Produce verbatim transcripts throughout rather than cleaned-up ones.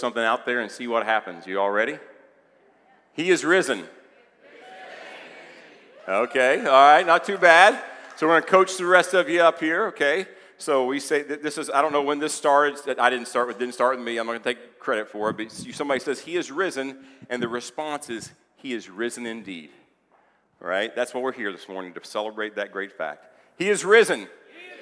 Something out there and see what happens. You all ready? He is risen. Okay, all right, not too bad. So we're going to coach the rest of you up here, okay? So we say that this is, I don't know when this started. I didn't start with, didn't start with me. I'm not going to take credit for it. But somebody says, he is risen, and the response is, he is risen indeed. All right, that's why we're here this morning, to celebrate that great fact. He is risen. He is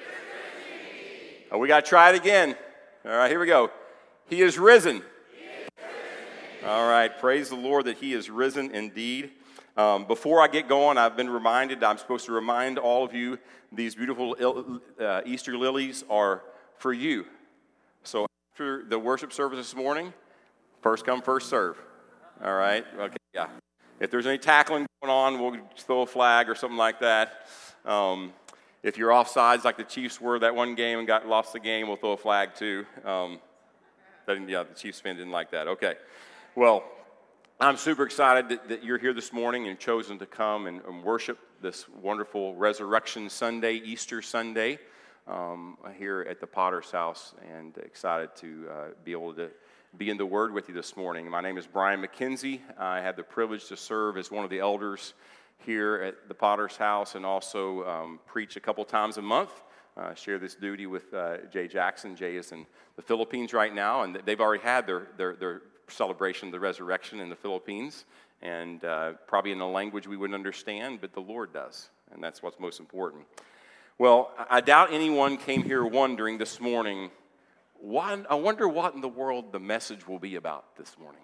risen oh, we got to try it again. All right, here we go. He is risen. He is risen. All right, praise the Lord that he is risen indeed. Um, before I get going, I've been reminded, I'm supposed to remind all of you, these beautiful uh, Easter lilies are for you. So after the worship service this morning, first come, first serve. All right? Okay, yeah. If there's any tackling going on, we'll throw a flag or something like that. Um, if you're offsides like the Chiefs were that one game and got lost the game, we'll throw a flag too. Um, yeah, the Chiefs fan didn't like that. Okay. Well, I'm super excited that, that you're here this morning and chosen to come and, and worship this wonderful Resurrection Sunday, Easter Sunday, um, here at the Potter's House, and excited to uh, be able to be in the Word with you this morning. My name is Brian McKenzie. I have the privilege to serve as one of the elders here at the Potter's House, and also um, preach a couple times a month. Uh, share this duty with uh, Jay Jackson. Jay is in the Philippines right now, and they've already had their their, their celebration of the resurrection in the Philippines, and uh, probably in a language we wouldn't understand, but the Lord does, and that's what's most important. Well, I doubt anyone came here wondering this morning, why, I wonder what in the world the message will be about this morning.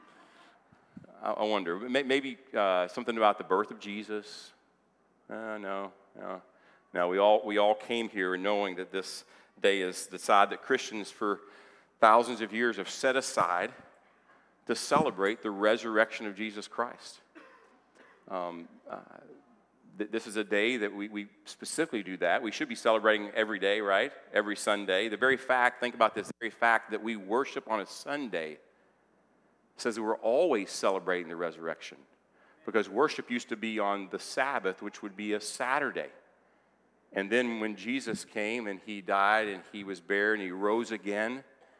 I, I wonder, maybe uh, something about the birth of Jesus? Uh, no, no. No, we all, we all came here knowing that this day is the side that Christians for thousands of years have set aside to celebrate the resurrection of Jesus Christ. Um, uh, th- this is a day that we, we specifically do that. We should be celebrating every day, right? Every Sunday. The very fact, think about this, the very fact that we worship on a Sunday says that we're always celebrating the resurrection. Because worship used to be on the Sabbath, which would be a Saturday. And then when Jesus came and he died and he was buried and he rose again,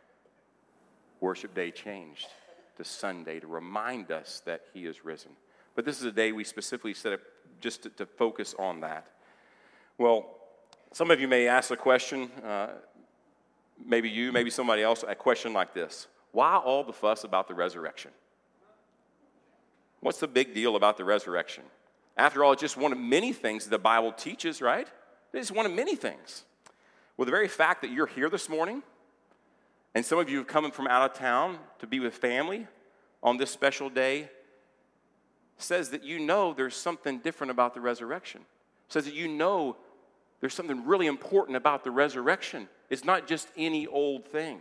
worship day changed to Sunday to remind us that he is risen. But this is a day we specifically set up just to, to focus on that. Well, some of you may ask a question, uh, maybe you, maybe somebody else, a question like this. Why all the fuss about the resurrection? What's the big deal about the resurrection? After all, it's just one of many things that the Bible teaches, right? It's one of many things. Well, the very fact that you're here this morning, and some of you have come from out of town to be with family on this special day, says that you know there's something different about the resurrection. Says that you know there's something really important about the resurrection. It's not just any old thing.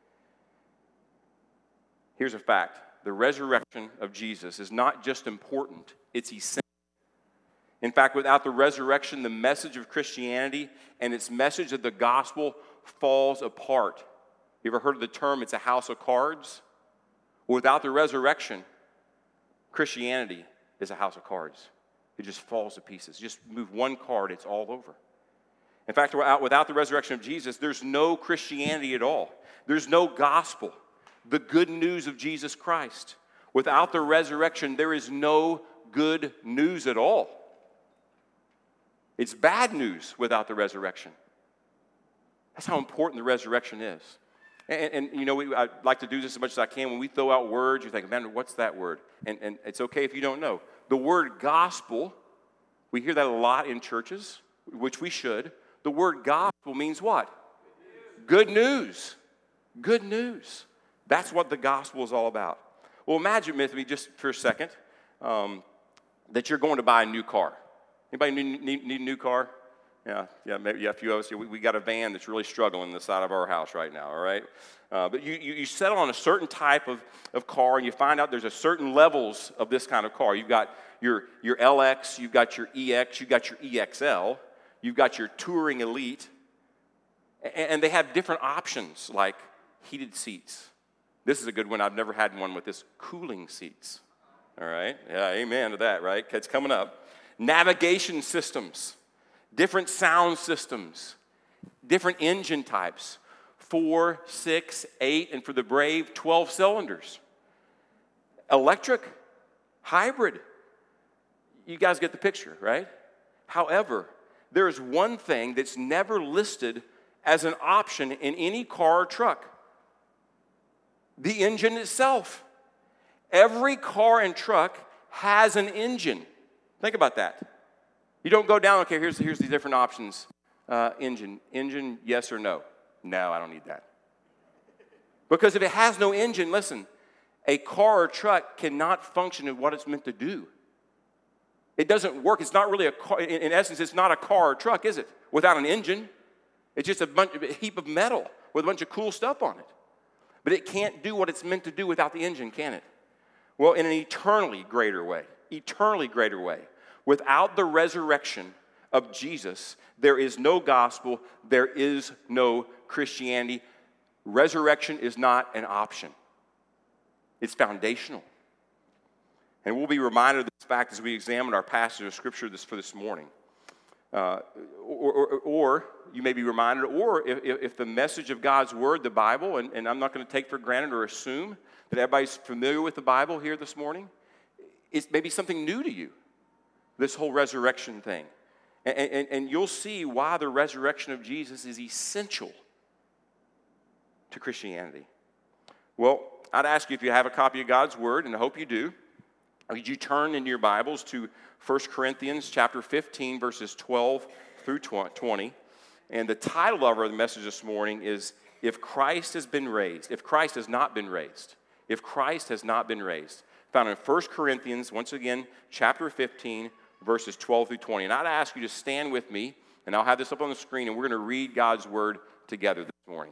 Here's a fact. The resurrection of Jesus is not just important, it's essential. In fact, without the resurrection, the message of Christianity and its message of the gospel falls apart. You ever heard of the term, it's a house of cards? Well, without the resurrection, Christianity is a house of cards. It just falls to pieces. Just move one card, it's all over. In fact, without the resurrection of Jesus, there's no Christianity at all. There's no gospel, the good news of Jesus Christ. Without the resurrection, there is no good news at all. It's bad news without the resurrection. That's how important the resurrection is. And, and you know, we, I like to do this as much as I can. When we throw out words, you think, man, what's that word? And, and it's okay if you don't know. The word gospel, we hear that a lot in churches, which we should. The word gospel means what? Good news. Good news. That's what the gospel is all about. Well, imagine with me just for a second um, that you're going to buy a new car. Anybody need, need, need a new car? Yeah, yeah, maybe yeah, a few of us. We, we got a van that's really struggling on the side of our house right now, all right? Uh, but you, you, you settle on a certain type of, of car, and you find out there's a certain levels of this kind of car. You've got your, your L X, you've got your E X, you've got your E X L, you've got your Touring Elite, and, and they have different options like heated seats. This is a good one. I've never had one with this, cooling seats, all right? Yeah, amen to that, right? It's coming up. Navigation systems. Different sound systems, different engine types, four, six, eight, and for the brave, twelve cylinders. Electric, hybrid. You guys get the picture, right? However, there is one thing that's never listed as an option in any car or truck: the engine itself. Every car and truck has an engine. Think about that. You don't go down, okay, here's, here's the different options. Uh, engine, engine, yes or no? No, I don't need that. Because if it has no engine, listen, a car or truck cannot function in what it's meant to do. It doesn't work. It's not really a car. In, in essence, it's not a car or truck, is it? Without an engine. It's just a, bunch, a heap of metal with a bunch of cool stuff on it. But it can't do what it's meant to do without the engine, can it? Well, in an eternally greater way, eternally greater way, without the resurrection of Jesus, there is no gospel, there is no Christianity. Resurrection is not an option. It's foundational. And we'll be reminded of this fact as we examine our passage of Scripture this, for this morning. Uh, or, or, or you may be reminded, or if, if the message of God's Word, the Bible, and, and I'm not going to take for granted or assume that everybody's familiar with the Bible here this morning, it's maybe something new to you, this whole resurrection thing. And, and, and you'll see why the resurrection of Jesus is essential to Christianity. Well, I'd ask you, if you have a copy of God's Word, and I hope you do, would you turn in your Bibles to First Corinthians chapter fifteen, verses twelve through twenty. And the title of our message this morning is, If Christ has been raised, if Christ has not been raised, if Christ has not been raised. Found in First Corinthians, once again, chapter fifteen, verses twelve through twenty. And I'd ask you to stand with me, and I'll have this up on the screen, and we're going to read God's Word together this morning.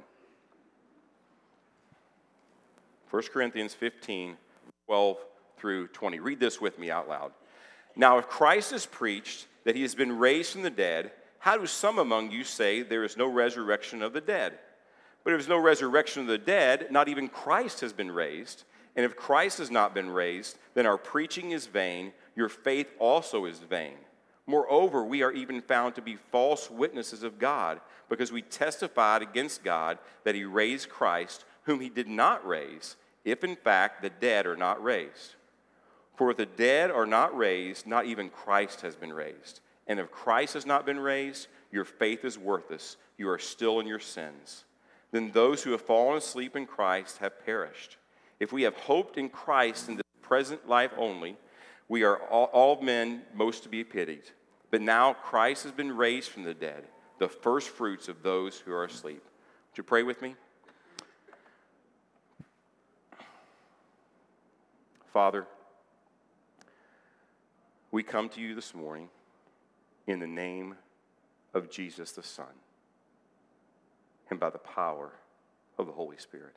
First Corinthians fifteen, twelve through twenty. Read this with me out loud. Now, if Christ is preached that he has been raised from the dead, how do some among you say there is no resurrection of the dead? But if there's no resurrection of the dead, not even Christ has been raised. And if Christ has not been raised, then our preaching is vain, your faith also is vain. Moreover, we are even found to be false witnesses of God, because we testified against God that he raised Christ, whom he did not raise, if in fact the dead are not raised. For if the dead are not raised, not even Christ has been raised. And if Christ has not been raised, your faith is worthless. You are still in your sins. Then those who have fallen asleep in Christ have perished. If we have hoped in Christ in the present life only, we are all, all men most to be pitied. But now Christ has been raised from the dead, the first fruits of those who are asleep. Would you pray with me? Father, we come to you this morning in the name of Jesus the Son, and by the power of the Holy Spirit,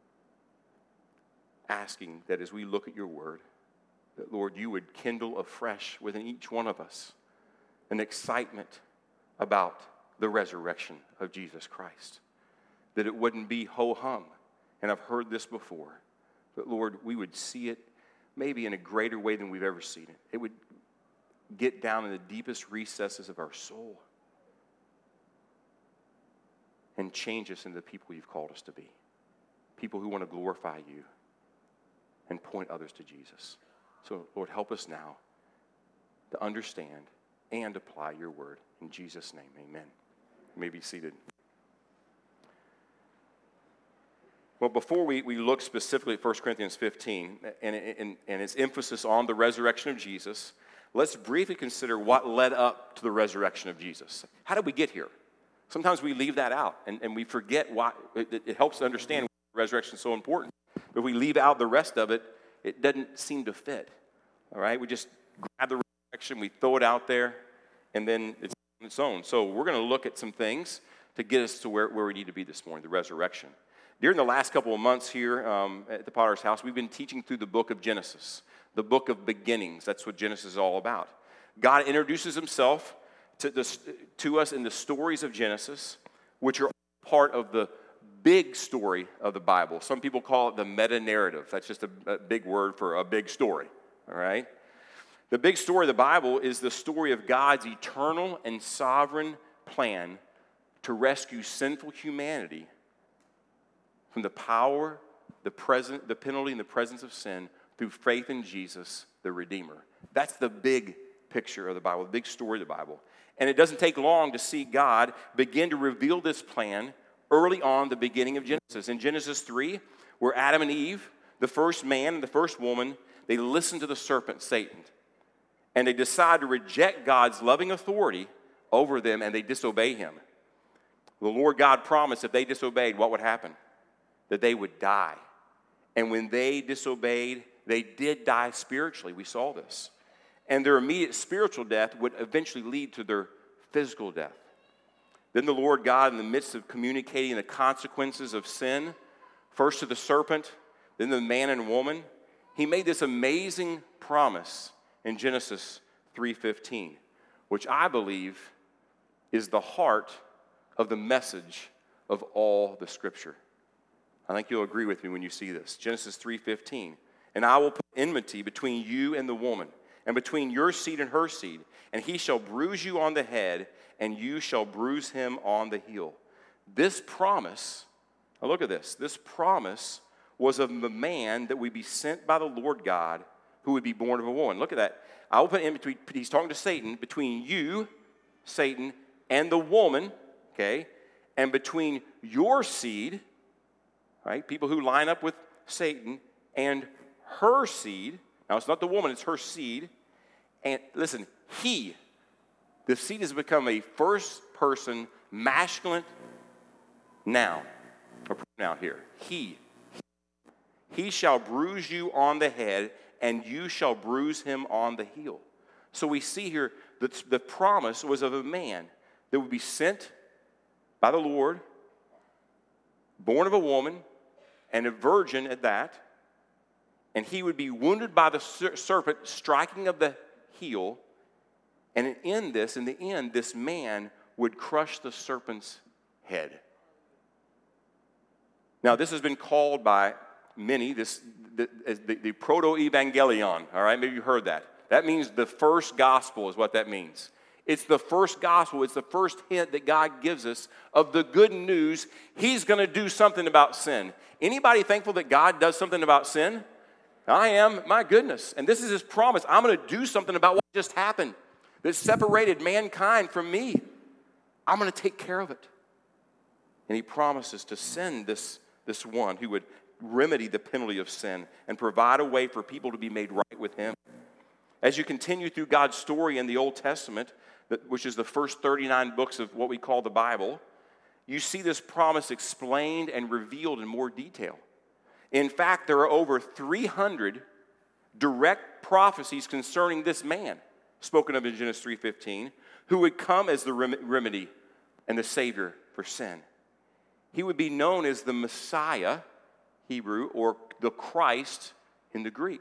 asking that as we look at your word, that, Lord, you would kindle afresh within each one of us an excitement about the resurrection of Jesus Christ, that it wouldn't be ho-hum, and I've heard this before, but, Lord, we would see it maybe in a greater way than we've ever seen it. It would get down in the deepest recesses of our soul and change us into the people you've called us to be. People who want to glorify you and point others to Jesus. So, Lord, help us now to understand and apply your word. In Jesus' name, amen. You may be seated. Well, before we, we look specifically at First Corinthians fifteen and, and, and its emphasis on the resurrection of Jesus, let's briefly consider what led up to the resurrection of Jesus. How did we get here? Sometimes we leave that out, and, and we forget why. It, it helps to understand why resurrection is so important. But if we leave out the rest of it, it doesn't seem to fit. All right? We just grab the resurrection, we throw it out there, and then it's on its own. So we're going to look at some things to get us to where, where we need to be this morning, the resurrection. During the last couple of months here um, at the Potter's House, we've been teaching through the book of Genesis, the book of beginnings. That's what Genesis is all about. God introduces himself to, this, to us in the stories of Genesis, which are part of the big story of the Bible. Some people call it the meta-narrative. That's just a, a big word for a big story, all right? The big story of the Bible is the story of God's eternal and sovereign plan to rescue sinful humanity from the power, the present, the penalty, and the presence of sin through faith in Jesus, the Redeemer. That's the big picture of the Bible, the big story of the Bible. And it doesn't take long to see God begin to reveal this plan early on, the beginning of Genesis. In Genesis three, where Adam and Eve, the first man and the first woman, they listen to the serpent, Satan. And they decide to reject God's loving authority over them, and they disobey him. The Lord God promised if they disobeyed, what would happen? That they would die. And when they disobeyed, they did die spiritually. We saw this. And their immediate spiritual death would eventually lead to their physical death. Then the Lord God, in the midst of communicating the consequences of sin, first to the serpent, then the man and woman, he made this amazing promise in Genesis three fifteen, which I believe is the heart of the message of all the Scripture. I think you'll agree with me when you see this. Genesis three fifteen, and I will put enmity between you and the woman, and between your seed and her seed, and he shall bruise you on the head, and you shall bruise him on the heel. This promise, now look at this, this promise was of the man that would be sent by the Lord God, who would be born of a woman. Look at that. I will put in between, he's talking to Satan, between you, Satan, and the woman, okay, and between your seed, right, people who line up with Satan, and her seed. Now, it's not the woman, it's her seed. And listen, he, the seed has become a first-person masculine noun, or pronoun here. He. He shall bruise you on the head, and you shall bruise him on the heel. So we see here that the promise was of a man that would be sent by the Lord, born of a woman, and a virgin at that, and he would be wounded by the serpent, striking of the heel, and in this, in the end, this man would crush the serpent's head. Now, this has been called by many, this the, the, the proto-evangelion, all right? Maybe you heard that. That means the first gospel is what that means. It's the first gospel. It's the first hint that God gives us of the good news. He's going to do something about sin. Anybody thankful that God does something about sin? I am. My goodness. And this is his promise. I'm going to do something about what just happened that separated mankind from me. I'm going to take care of it. And he promises to send this, this one who would remedy the penalty of sin and provide a way for people to be made right with him. As you continue through God's story in the Old Testament, which is the first thirty-nine books of what we call the Bible, you see this promise explained and revealed in more detail. In fact, there are over three hundred direct prophecies concerning this man, spoken of in Genesis three fifteen, who would come as the remedy and the Savior for sin. He would be known as the Messiah, Hebrew, or the Christ in the Greek.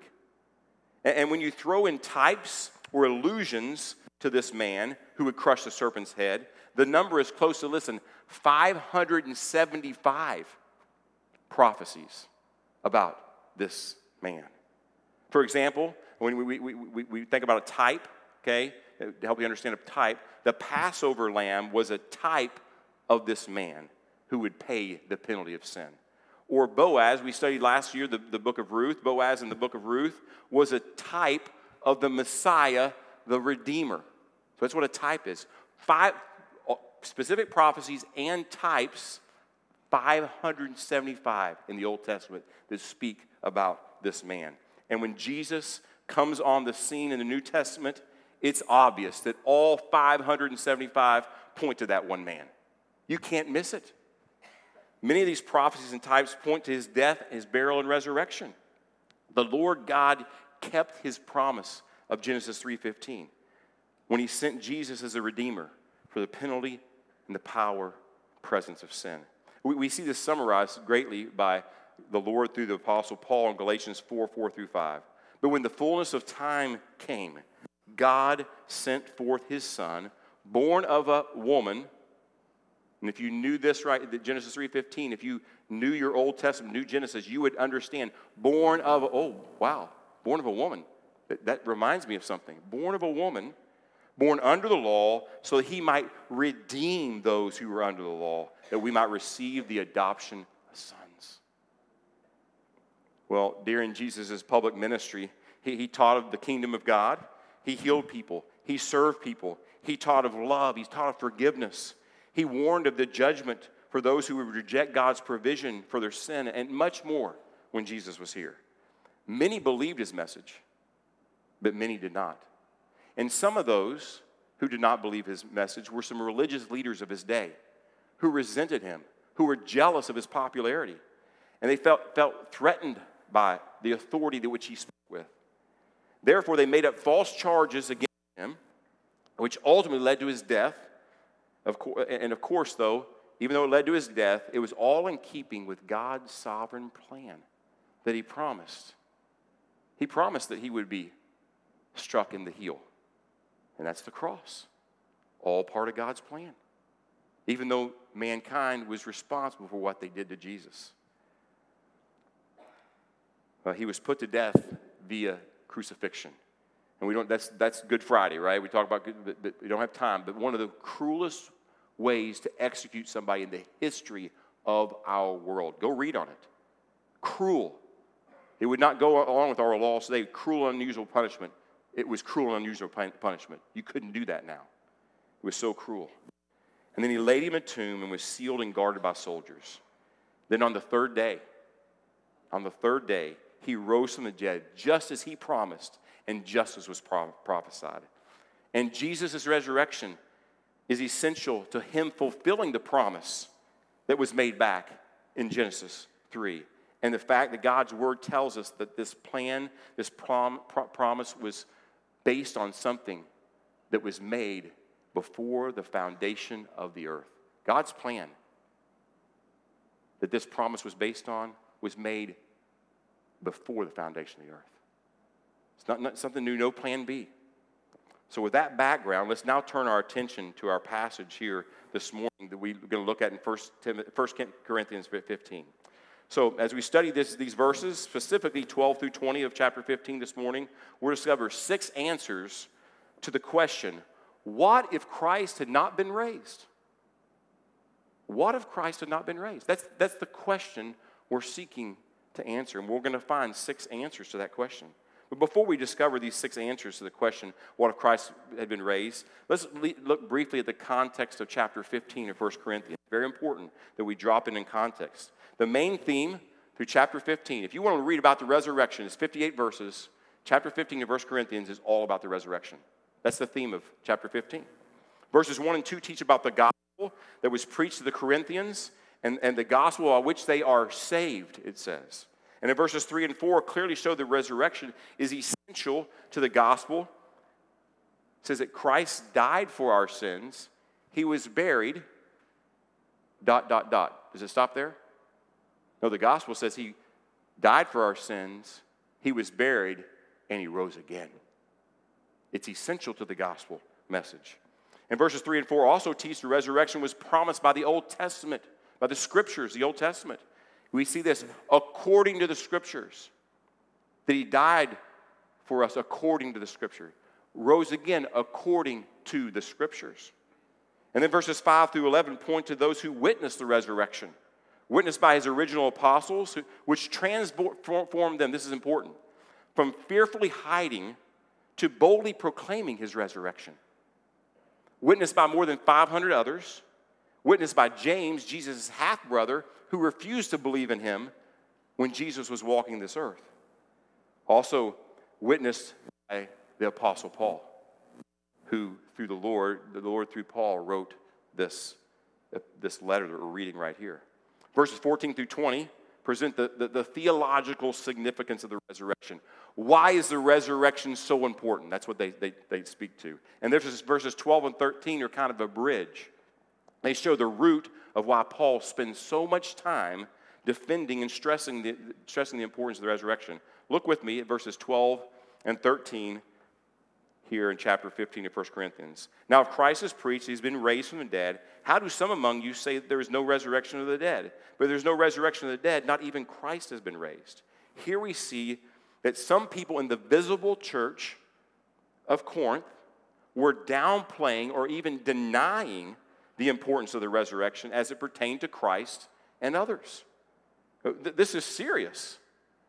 And when you throw in types or allusions to this man who would crush the serpent's head, the number is close to, listen, five hundred seventy-five prophecies about this man. For example, when we, we, we, we think about a type, okay, to help you understand a type, the Passover lamb was a type of this man who would pay the penalty of sin. Or Boaz, we studied last year the, the book of Ruth. Boaz in the book of Ruth was a type of the Messiah, the Redeemer. So that's what a type is. Five specific prophecies and types, five hundred seventy-five in the Old Testament that speak about this man. And when Jesus comes on the scene in the New Testament, it's obvious that all five hundred seventy-five point to that one man. You can't miss it. Many of these prophecies and types point to his death, his burial, and resurrection. The Lord God kept his promise of Genesis three fifteen when he sent Jesus as a redeemer for the penalty and the power, presence of sin. We, we see this summarized greatly by the Lord through the Apostle Paul in Galatians four, four through five. But when the fullness of time came, God sent forth his Son, born of a woman. And if you knew this right, Genesis three fifteen, if you knew your Old Testament, knew Genesis, you would understand, born of, oh, wow, born of a woman. That, that reminds me of something. Born of a woman, born under the law, so that he might redeem those who were under the law, that we might receive the adoption of sons. Well, during Jesus' public ministry, he, he taught of the kingdom of God. He healed people. He served people. He taught of love. He taught of forgiveness. He warned of the judgment for those who would reject God's provision for their sin, and much more when Jesus was here. Many believed his message, but many did not. And some of those who did not believe his message were some religious leaders of his day who resented him, who were jealous of his popularity, and they felt, felt threatened by the authority that which he spoke with. Therefore, they made up false charges against him, which ultimately led to his death. Of co- and of course, though, even though it led to his death, it was all in keeping with God's sovereign plan that he promised. He promised that he would be struck in the heel, and that's the cross. All part of God's plan, even though mankind was responsible for what they did to Jesus. Uh, he was put to death via crucifixion. And we don't, that's, that's Good Friday, right? We talk about, but, but we don't have time. But one of the cruelest ways to execute somebody in the history of our world. Go read on it. Cruel. It would not go along with our laws today. Cruel and unusual punishment. It was cruel and unusual punishment. You couldn't do that now. It was so cruel. And then he laid him in a tomb and was sealed and guarded by soldiers. Then on the third day, on the third day, he rose from the dead, just as he promised, and just as was pro- prophesied. And Jesus' resurrection is essential to him fulfilling the promise that was made back in Genesis three. And the fact that God's word tells us that this plan, this prom- pro- promise was based on something that was made before the foundation of the earth. God's plan that this promise was based on was made before the foundation of the earth. It's not, not something new, no plan B. So with that background, let's now turn our attention to our passage here this morning that we're going to look at in First Corinthians fifteen. So as we study this, these verses, specifically twelve through twenty of chapter fifteen this morning, we'll discover six answers to the question, what if Christ had not been raised? What if Christ had not been raised? That's, that's the question we're seeking to answer, and we're going to find six answers to that question. But before we discover these six answers to the question, what if Christ had been raised, let's look briefly at the context of chapter fifteen of First Corinthians. Very important that we drop it in context. The main theme through chapter fifteen, if you want to read about the resurrection, it's fifty-eight verses. Chapter fifteen of First Corinthians is all about the resurrection. That's the theme of chapter fifteen. Verses one and two teach about the gospel that was preached to the Corinthians and, and the gospel by which they are saved, it says. And in verses three and four clearly show the resurrection is essential to the gospel. It says that Christ died for our sins. He was buried, dot, dot, dot. Does it stop there? No, the gospel says he died for our sins, he was buried, and he rose again. It's essential to the gospel message. And verses three and four also teach the resurrection was promised by the Old Testament, by the Scriptures, the Old Testament. We see this according to the Scriptures, that he died for us according to the Scripture, rose again according to the Scriptures. And then verses five through eleven point to those who witnessed the resurrection, witnessed by his original apostles, which transformed them, this is important, from fearfully hiding to boldly proclaiming his resurrection. Witnessed by more than five hundred others, witnessed by James, Jesus' half-brother, who refused to believe in him when Jesus was walking this earth. Also witnessed by the Apostle Paul, who through the Lord, the Lord through Paul wrote this, this letter that we're reading right here. Verses fourteen through twenty present the, the, the theological significance of the resurrection. Why is the resurrection so important? That's what they, they, they speak to. And there's verses twelve and thirteen are kind of a bridge. They show the root of why Paul spends so much time defending and stressing the, stressing the importance of the resurrection. Look with me at verses twelve and thirteen here in chapter fifteen of First Corinthians. Now, if Christ is preached, he's been raised from the dead, how do some among you say that there is no resurrection of the dead? But there's no resurrection of the dead, not even Christ has been raised. Here we see that some people in the visible church of Corinth were downplaying or even denying the importance of the resurrection as it pertained to Christ and others. This is serious.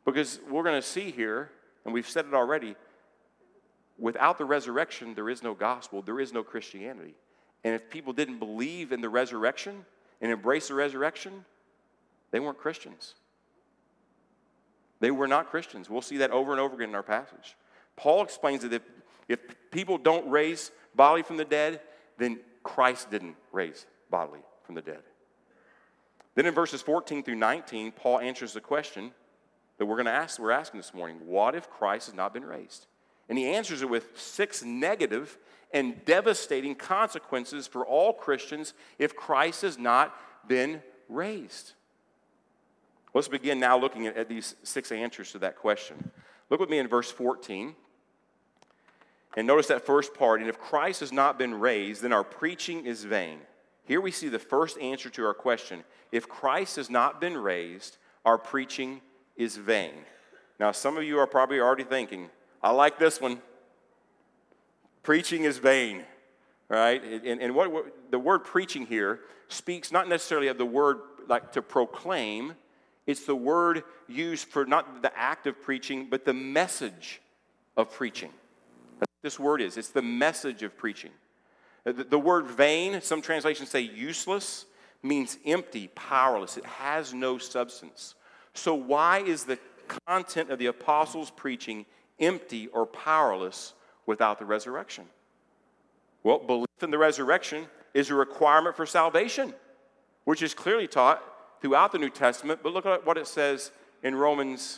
Because we're going to see here, and we've said it already, without the resurrection, there is no gospel, there is no Christianity. And if people didn't believe in the resurrection and embrace the resurrection, they weren't Christians. They were not Christians. We'll see that over and over again in our passage. Paul explains that if, if people don't raise bodily from the dead, then Christ didn't raise bodily from the dead. Then in verses fourteen through nineteen, Paul answers the question that we're going to ask, we're asking this morning. What if Christ has not been raised? And he answers it with six negative and devastating consequences for all Christians if Christ has not been raised. Let's begin now looking at, at these six answers to that question. Look with me in verse fourteen. And notice that first part. And if Christ has not been raised, then our preaching is vain. Here we see the first answer to our question. If Christ has not been raised, our preaching is vain. Now, some of you are probably already thinking, I like this one. Preaching is vain, right? And, and what, what the word preaching here speaks not necessarily of the word like to proclaim. It's the word used for not the act of preaching, but the message of preaching. That's what this word is. It's the message of preaching. The, the word vain, some translations say useless, means empty, powerless. It has no substance. So why is the content of the apostles' preaching empty or powerless without the resurrection? Well, belief in the resurrection is a requirement for salvation, which is clearly taught throughout the New Testament. But look at what it says in Romans.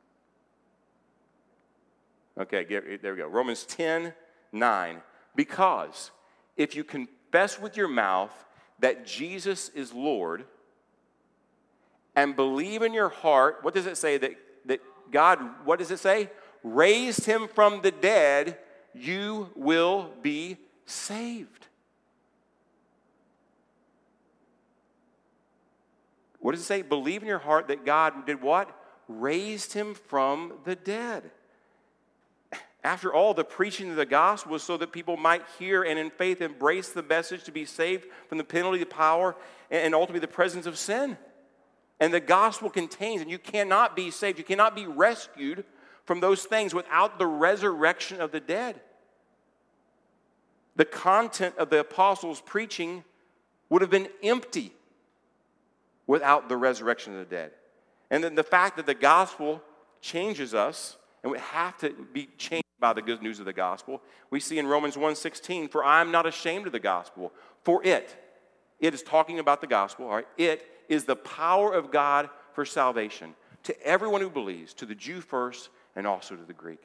Okay, there we go. Romans ten nine. Because if you confess with your mouth that Jesus is Lord and believe in your heart, what does it say? That, that God, what does it say? Raised him from the dead, you will be saved. What does it say? Believe in your heart that God did what? Raised him from the dead. After all, the preaching of the gospel was so that people might hear and in faith embrace the message to be saved from the penalty, the power, and ultimately the presence of sin. And the gospel contains, and you cannot be saved, you cannot be rescued from those things without the resurrection of the dead. The content of the apostles' preaching would have been empty without the resurrection of the dead. And then the fact that the gospel changes us, and we have to be changed by the good news of the gospel, we see in Romans one sixteen, for I am not ashamed of the gospel, for it, it is talking about the gospel, all right, it is the power of God for salvation to everyone who believes, to the Jew first and also to the Greek.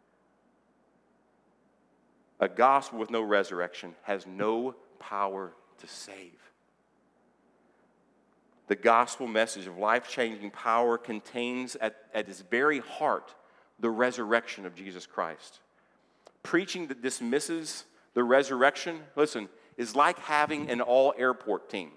A gospel with no resurrection has no power to save. The gospel message of life-changing power contains at, at its very heart the resurrection of Jesus Christ. Preaching that dismisses the resurrection, listen, is like having an all-airport team.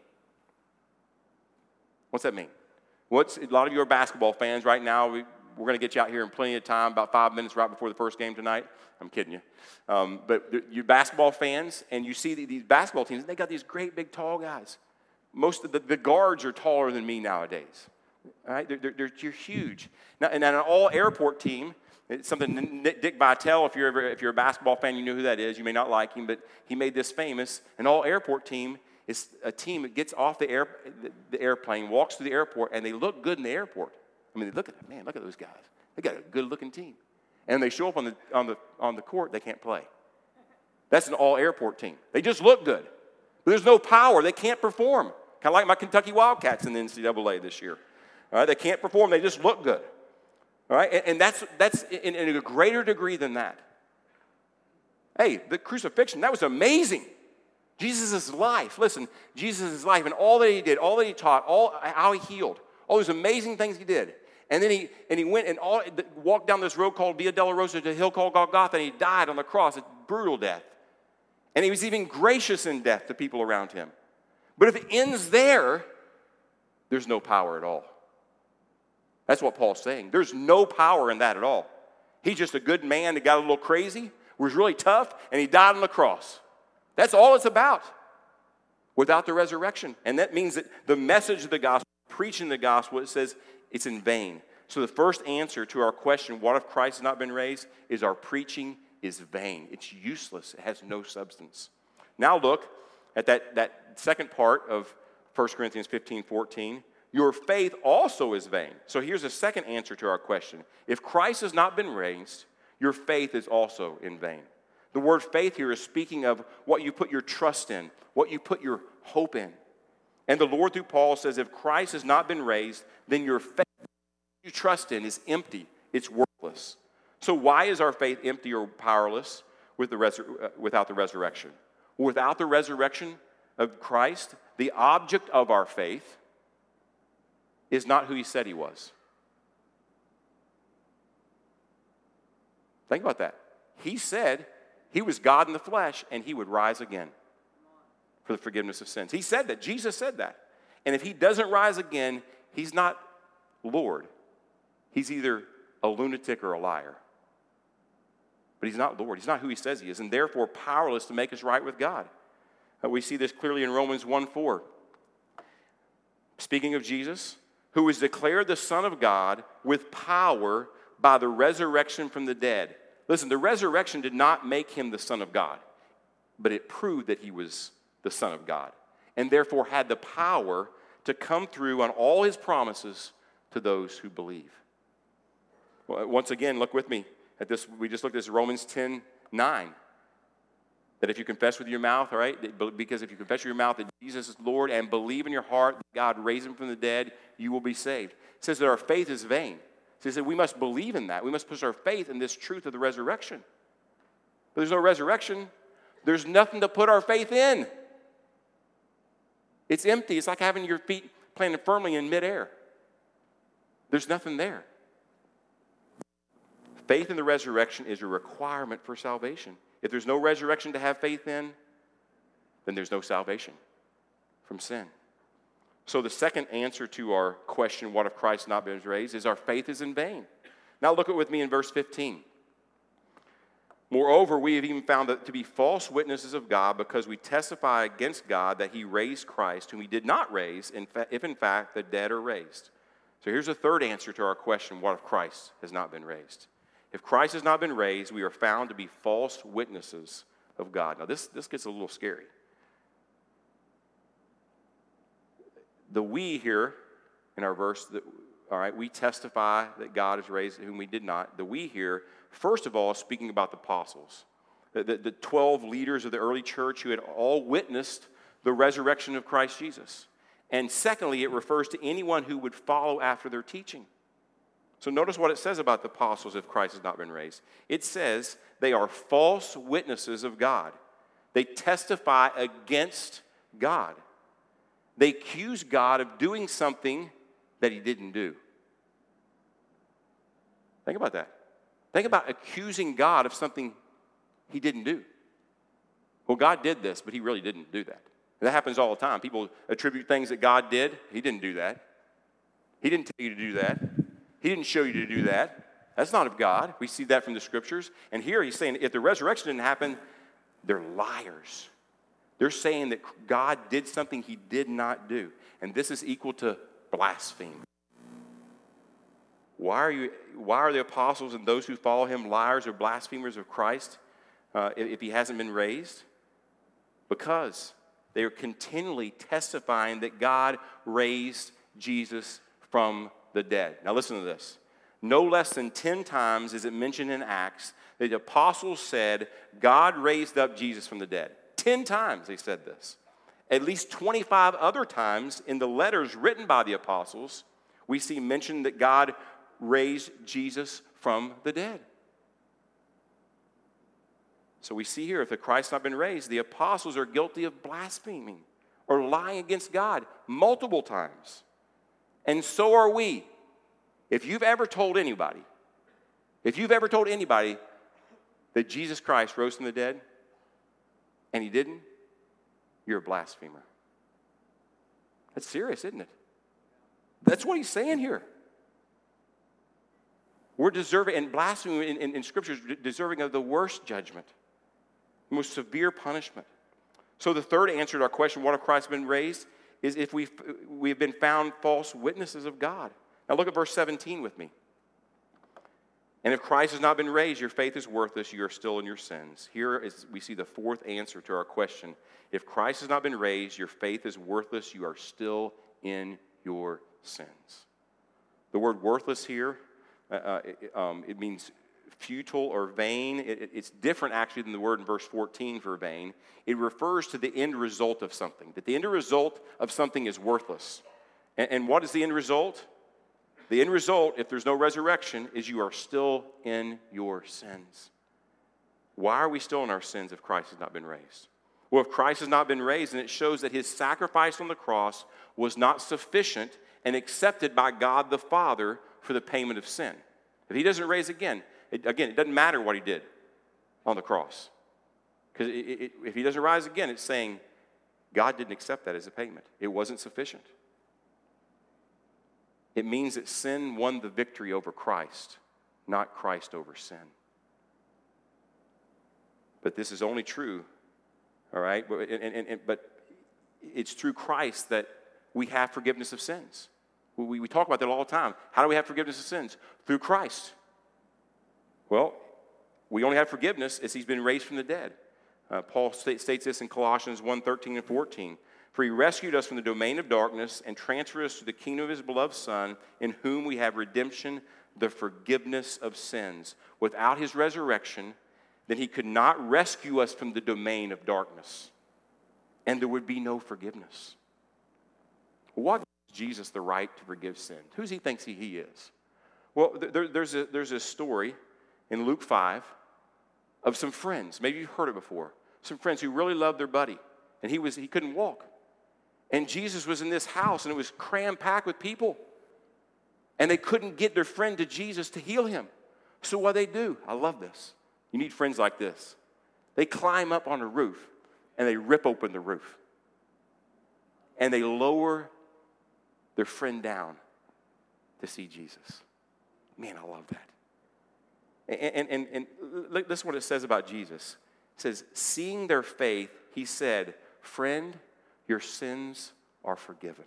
What's that mean? What's, a lot of you are basketball fans right now. We, we're going to get you out here in plenty of time, about five minutes right before the first game tonight. I'm kidding you. Um, but you're basketball fans, and you see these basketball teams, they got these great big tall guys. Most of the, the guards are taller than me nowadays. All right? They're, they're, they're, you're huge. Now, and an all-airport team, it's something Dick Vitale, if you're, ever, if you're a basketball fan, you know who that is. You may not like him, but he made this famous. An all-airport team is a team that gets off the, air, the, the airplane, walks to the airport, and they look good in the airport. I mean, they look at, man, look at those guys. They got a good-looking team. And they show up on the, on the, on the court, they can't play. That's an all-airport team. They just look good. But there's no power. They can't perform. Kind of like my Kentucky Wildcats in the N C double A this year. All right, they can't perform. They just look good. All right, and, and that's that's in, in a greater degree than that. Hey, the crucifixion, that was amazing. Jesus' life, listen, Jesus' life and all that he did, all that he taught, all how he healed, all those amazing things he did. And then he and he went and all, walked down this road called Via Dolorosa to a hill called Golgotha, and he died on the cross, a brutal death. And he was even gracious in death to people around him. But if it ends there, there's no power at all. That's what Paul's saying. There's no power in that at all. He's just a good man that got a little crazy, was really tough, and he died on the cross. That's all it's about without the resurrection. And that means that the message of the gospel, preaching the gospel, it says it's in vain. So the first answer to our question, what if Christ has not been raised, is our preaching is vain. It's useless. It has no substance. Now look at that, that second part of First Corinthians fifteen, fourteen. Your faith also is vain. So here's a second answer to our question. If Christ has not been raised, your faith is also in vain. The word faith here is speaking of what you put your trust in, what you put your hope in. And the Lord through Paul says, if Christ has not been raised, then your faith you trust in is empty. It's worthless. So why is our faith empty or powerless with the resur- uh, without the resurrection? Without the resurrection of Christ, the object of our faith is not who he said he was. Think about that. He said he was God in the flesh and he would rise again for the forgiveness of sins. He said that. Jesus said that. And if he doesn't rise again, he's not Lord. He's either a lunatic or a liar. But he's not Lord. He's not who he says he is, and therefore powerless to make us right with God. Uh, we see this clearly in Romans one four. Speaking of Jesus, who was declared the Son of God with power by the resurrection from the dead. Listen, the resurrection did not make him the Son of God, but it proved that he was the Son of God, and therefore had the power to come through on all his promises to those who believe. Well, once again, look with me at this. We just looked at this Romans ten nine. That if you confess with your mouth, all right, because if you confess with your mouth that Jesus is Lord and believe in your heart that God raised him from the dead, you will be saved. It says that our faith is vain. So he said we must believe in that. We must put our faith in this truth of the resurrection. But there's no resurrection. There's nothing to put our faith in. It's empty. It's like having your feet planted firmly in midair. There's nothing there. Faith in the resurrection is a requirement for salvation. If there's no resurrection to have faith in, then there's no salvation from sin. So the second answer to our question, what if Christ not been raised, is our faith is in vain. Now look at with me in verse fifteen. Moreover, we have even found that to be false witnesses of God because we testify against God that he raised Christ, whom he did not raise, if in fact the dead are raised. So here's a third answer to our question, what if Christ has not been raised? If Christ has not been raised, we are found to be false witnesses of God. Now, this, this gets a little scary. The we here in our verse, that, all right, we testify that God is raised, whom we did not. The we here, first of all, is speaking about the apostles, the, the, the twelve leaders of the early church who had all witnessed the resurrection of Christ Jesus. And secondly, it refers to anyone who would follow after their teaching. So notice what it says about the apostles if Christ has not been raised. It says they are false witnesses of God. They testify against God. They accuse God of doing something that he didn't do. Think about that. Think about accusing God of something he didn't do. Well, God did this, but he really didn't do that. And that happens all the time. People attribute things that God did. He didn't do that. He didn't tell you to do that. He didn't show you to do that. That's not of God. We see that from the scriptures. And here he's saying if the resurrection didn't happen, they're liars. They're saying that God did something he did not do. And this is equal to blasphemy. Why are you? Why are the apostles and those who follow him liars or blasphemers of Christ uh, if he hasn't been raised? Because they are continually testifying that God raised Jesus from the dead. Now listen to this. No less than ten times is it mentioned in Acts that the apostles said God raised up Jesus from the dead. Ten times they said this. At least twenty-five other times in the letters written by the apostles, we see mentioned that God raised Jesus from the dead. So we see here, if the Christ not been raised, the apostles are guilty of blaspheming or lying against God multiple times. And so are we. If you've ever told anybody, if you've ever told anybody that Jesus Christ rose from the dead and he didn't, you're a blasphemer. That's serious, isn't it? That's what he's saying here. We're deserving, and blasphemy in, in, in Scripture is deserving of the worst judgment, the most severe punishment. So the third answer to our question, what if Christ has been raised, is if we've, we've been found false witnesses of God. Now look at verse seventeen with me. And if Christ has not been raised, your faith is worthless. You are still in your sins. Here is, we see the fourth answer to our question. If Christ has not been raised, your faith is worthless. You are still in your sins. The word worthless here, uh, uh, it, um, it means futile or vain. It, it, it's different actually than the word in verse fourteen for vain. It refers to the end result of something, that the end result of something is worthless. And, and what is the end result? The end result, if there's no resurrection, is you are still in your sins. Why are we still in our sins if Christ has not been raised? Well, if Christ has not been raised, then it shows that his sacrifice on the cross was not sufficient and accepted by God the Father for the payment of sin. If he doesn't raise again, it, again, it doesn't matter what he did on the cross. Because if he doesn't rise again, it's saying God didn't accept that as a payment. It wasn't sufficient. It means that sin won the victory over Christ, not Christ over sin. But this is only true, all right? But, and, and, and, but it's through Christ that we have forgiveness of sins. We, we talk about that all the time. How do we have forgiveness of sins? Through Christ. Well, we only have forgiveness as he's been raised from the dead. Uh, Paul states this in Colossians one, thirteen and fourteen. For he rescued us from the domain of darkness and transferred us to the kingdom of his beloved Son, in whom we have redemption, the forgiveness of sins. Without his resurrection, then he could not rescue us from the domain of darkness, and there would be no forgiveness. What gives Jesus the right to forgive sin? Who does he think he, he is? Well, there, there's, a, there's a story in Luke five of some friends. Maybe you've heard it before. Some friends who really loved their buddy, and he was he couldn't walk. And Jesus was in this house, and it was cram-packed with people. And they couldn't get their friend to Jesus to heal him. So what they do, I love this. You need friends like this. They climb up on a roof, and they rip open the roof. And they lower their friend down to see Jesus. Man, I love that. And, and, and look, this is what it says about Jesus. It says, seeing their faith, he said, friend, your sins are forgiven.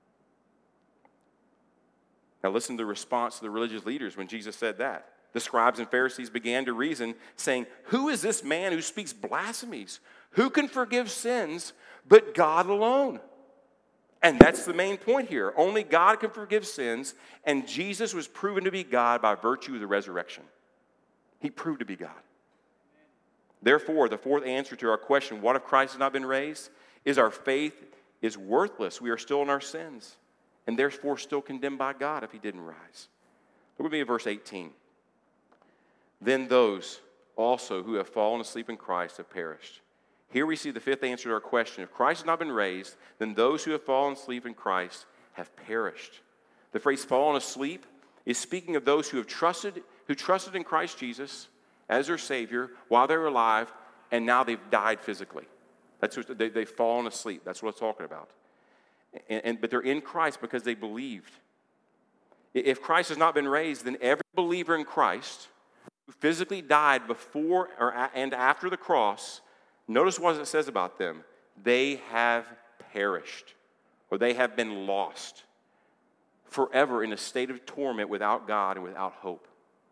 Now listen to the response to the religious leaders when Jesus said that. The scribes and Pharisees began to reason, saying, who is this man who speaks blasphemies? Who can forgive sins but God alone? And that's the main point here. Only God can forgive sins, and Jesus was proven to be God by virtue of the resurrection. He proved to be God. Therefore, the fourth answer to our question, what if Christ has not been raised, is our faith is worthless. We are still in our sins, and therefore still condemned by God if he didn't rise. Look with me at verse eighteen. Then those also who have fallen asleep in Christ have perished. Here we see the fifth answer to our question. If Christ has not been raised, then those who have fallen asleep in Christ have perished. The phrase fallen asleep is speaking of those who have trusted, who trusted in Christ Jesus as their Savior while they were alive, and now they've died physically. That's what they, they've fallen asleep. That's what it's talking about. And, and, but they're in Christ because they believed. If Christ has not been raised, then every believer in Christ who physically died before or and after the cross, notice what it says about them. They have perished, or they have been lost forever in a state of torment without God and without hope.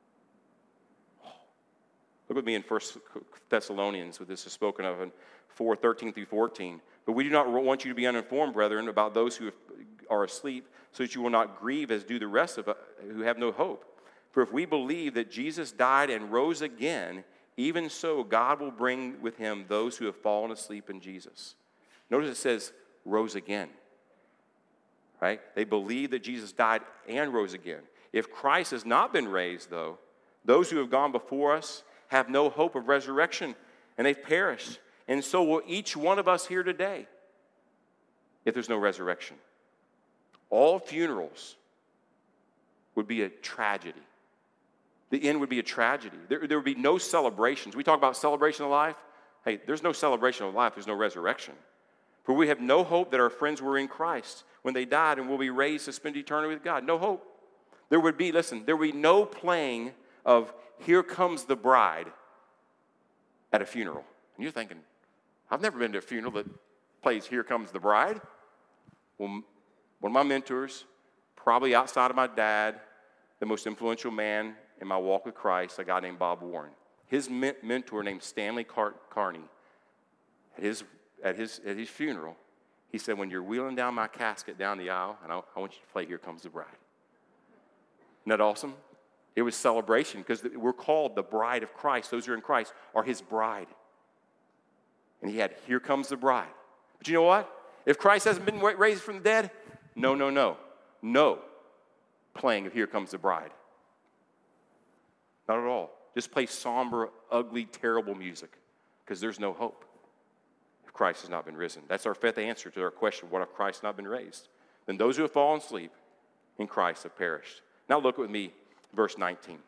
Look with me in First Thessalonians, where this is spoken of in four, thirteen through fourteen. But we do not want you to be uninformed, brethren, about those who are asleep, so that you will not grieve as do the rest of us who have no hope. For if we believe that Jesus died and rose again, even so God will bring with him those who have fallen asleep in Jesus. Notice it says, rose again. Right? They believe that Jesus died and rose again. If Christ has not been raised, though, those who have gone before us have no hope of resurrection, and they've perished. And so will each one of us here today if there's no resurrection. All funerals would be a tragedy. The end would be a tragedy. There, there would be no celebrations. We talk about celebration of life. Hey, there's no celebration of life. There's no resurrection. For we have no hope that our friends were in Christ when they died and will be raised to spend eternity with God. No hope. There would be, listen, there would be no playing of Here Comes the Bride at a funeral. And you're thinking, I've never been to a funeral that plays Here Comes the Bride. Well, one of my mentors, probably outside of my dad, the most influential man in my walk with Christ, a guy named Bob Warren. His men- mentor named Stanley Car- Carney, at his, at, his, at his funeral, he said, when you're wheeling down my casket down the aisle, and I, I want you to play Here Comes the Bride. Isn't that awesome? It was celebration because we're called the bride of Christ. Those who are in Christ are his bride. And he had, Here Comes the Bride. But you know what? If Christ hasn't been raised from the dead, no, no, no, no playing of Here Comes the Bride. Not at all. Just play somber, ugly, terrible music because there's no hope if Christ has not been risen. That's our fifth answer to our question, what if Christ has not been raised? Then those who have fallen asleep in Christ have perished. Now look with me, verse nineteen.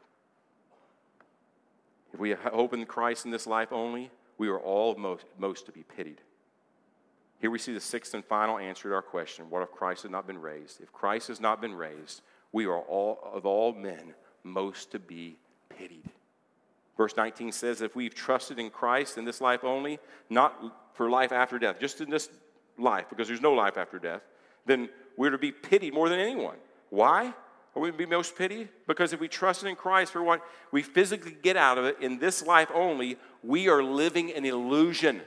If we have hope in Christ in this life only, we are all most, most to be pitied. Here we see the sixth and final answer to our question, what if Christ has not been raised? If Christ has not been raised, we are all, of all men, most to be pitied. Verse nineteen says, if we've trusted in Christ in this life only, not for life after death, just in this life, because there's no life after death, then we're to be pitied more than anyone. Why are we to be most pitied? Because if we trusted in Christ for what we physically get out of it in this life only, we are living an illusion.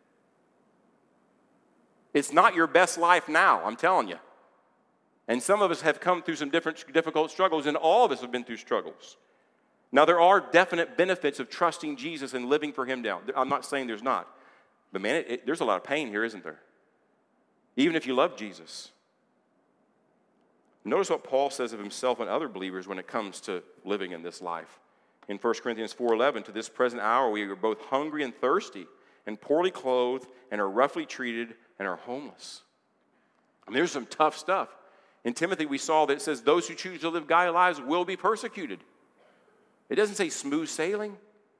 It's not your best life now, I'm telling you. And some of us have come through some different difficult struggles, and all of us have been through struggles. Now, there are definite benefits of trusting Jesus and living for him now. I'm not saying there's not. But man, it, it, there's a lot of pain here, isn't there? Even if you love Jesus. Notice what Paul says of himself and other believers when it comes to living in this life. In First Corinthians four eleven, to this present hour we are both hungry and thirsty, and poorly clothed, and are roughly treated, and are homeless. I mean, there's some tough stuff. In Timothy, we saw that it says, those who choose to live godly lives will be persecuted. It doesn't say smooth sailing.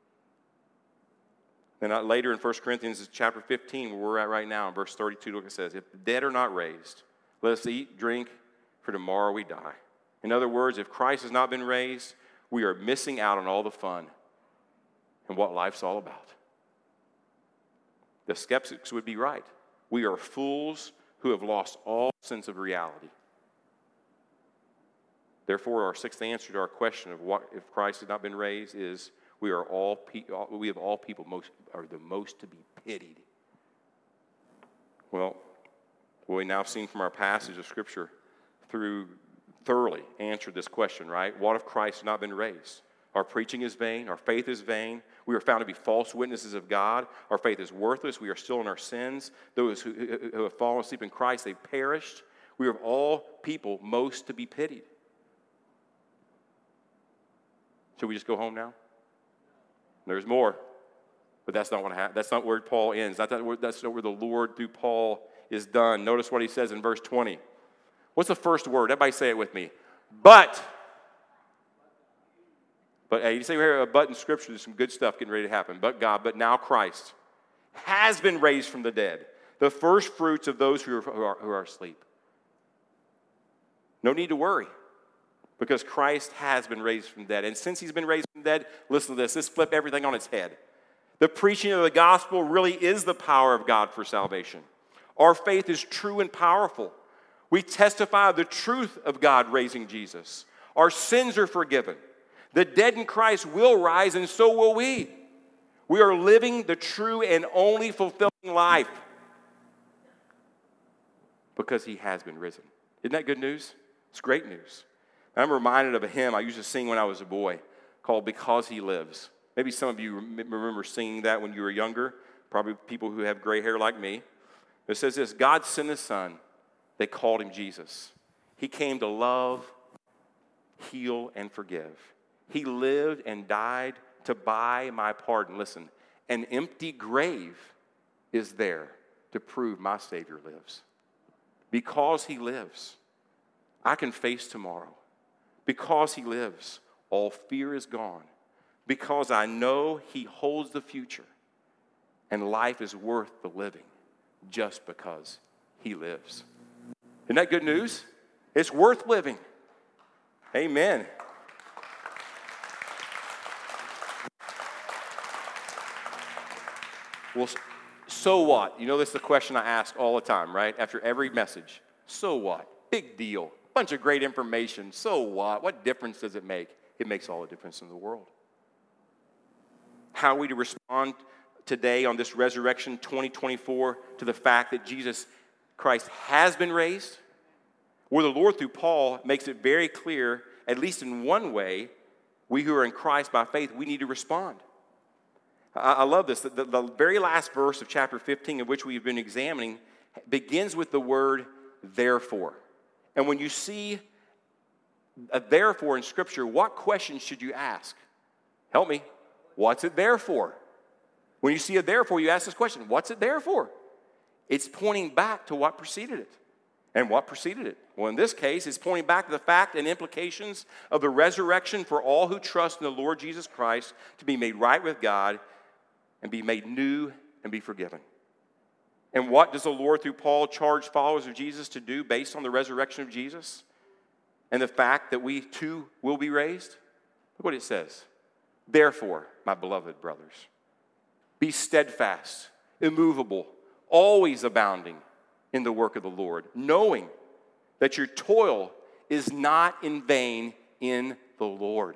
Then later in First Corinthians chapter fifteen, where we're at right now, in verse thirty-two, look, it says, if the dead are not raised, let us eat, drink, for tomorrow we die. In other words, if Christ has not been raised, we are missing out on all the fun and what life's all about. The skeptics would be right. We are fools who have lost all sense of reality. Therefore, our sixth answer to our question of what if Christ has not been raised is we are all pe- we have all people most are the most to be pitied. Well, what we now seen from our passage of Scripture through thoroughly answered this question, right? What if Christ has not been raised? Our preaching is vain. Our faith is vain. We are found to be false witnesses of God. Our faith is worthless. We are still in our sins. Those who, who have fallen asleep in Christ, they've perished. We are of all people most to be pitied. Should we just go home now? There's more, but that's not what ha- that's not where Paul ends. That's not where, that's not where the Lord through Paul is done. Notice what he says in verse twenty. What's the first word? Everybody say it with me. But. But hey, you say here a but in Scripture, there's some good stuff getting ready to happen. But God, but now Christ has been raised from the dead, the first fruits of those who are, who are, who are asleep. No need to worry, because Christ has been raised from the dead. And since he's been raised from the dead, listen to this. Let's flip everything on its head. The preaching of the gospel really is the power of God for salvation. Our faith is true and powerful. We testify of the truth of God raising Jesus. Our sins are forgiven. The dead in Christ will rise, and so will we. We are living the true and only fulfilling life because he has been risen. Isn't that good news? It's great news. I'm reminded of a hymn I used to sing when I was a boy called Because He Lives. Maybe some of you remember singing that when you were younger, probably people who have gray hair like me. It says this, God sent his son. They called him Jesus. He came to love, heal, and forgive. He lived and died to buy my pardon. Listen, an empty grave is there to prove my Savior lives. Because he lives, I can face tomorrow. Because he lives, all fear is gone. Because I know he holds the future, and life is worth the living just because he lives. Isn't that good news? It's worth living. Amen. Well, so what? You know, this is the question I ask all the time, right? After every message. So what? Big deal. Bunch of great information. So what? What difference does it make? it makes all the difference in the world. How are we to respond today on this Resurrection twenty twenty-four to the fact that Jesus Christ has been raised? Well, the Lord, through Paul, makes it very clear, at least in one way, we who are in Christ by faith, we need to respond. I, I love this. The, the, the very last verse of chapter fifteen, of which we've been examining, begins with the word therefore. And when you see a therefore in Scripture, what question should you ask? Help me. What's it there for? When you see a therefore, you ask this question, what's it there for? It's pointing back to what preceded it. And what preceded it? Well, in this case, it's pointing back to the fact and implications of the resurrection for all who trust in the Lord Jesus Christ to be made right with God and be made new and be forgiven. And what does the Lord, through Paul, charge followers of Jesus to do based on the resurrection of Jesus and the fact that we too will be raised? Look what it says. Therefore, my beloved brothers, be steadfast, immovable, always abounding in the work of the Lord, knowing that your toil is not in vain in the Lord.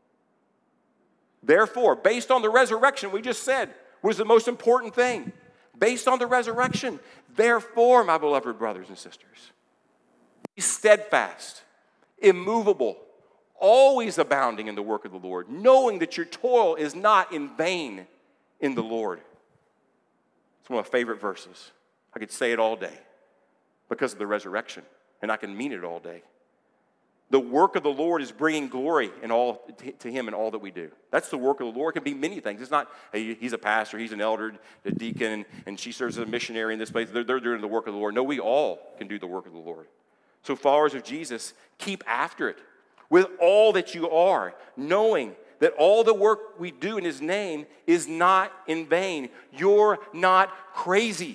Therefore, based on the resurrection, we just said, was the most important thing. Based on the resurrection, therefore, my beloved brothers and sisters, be steadfast, immovable, always abounding in the work of the Lord, knowing that your toil is not in vain in the Lord. It's one of my favorite verses. I could say it all day because of the resurrection, and I can mean it all day. The work of the Lord is bringing glory in all to Him in all that we do. That's the work of the Lord. It can be many things. It's not, hey, he's a pastor, he's an elder, a deacon, and she serves as a missionary in this place. They're, they're doing the work of the Lord. No, we all can do the work of the Lord. So followers of Jesus, keep after it with all that you are, knowing that all the work we do in His name is not in vain. You're not crazy.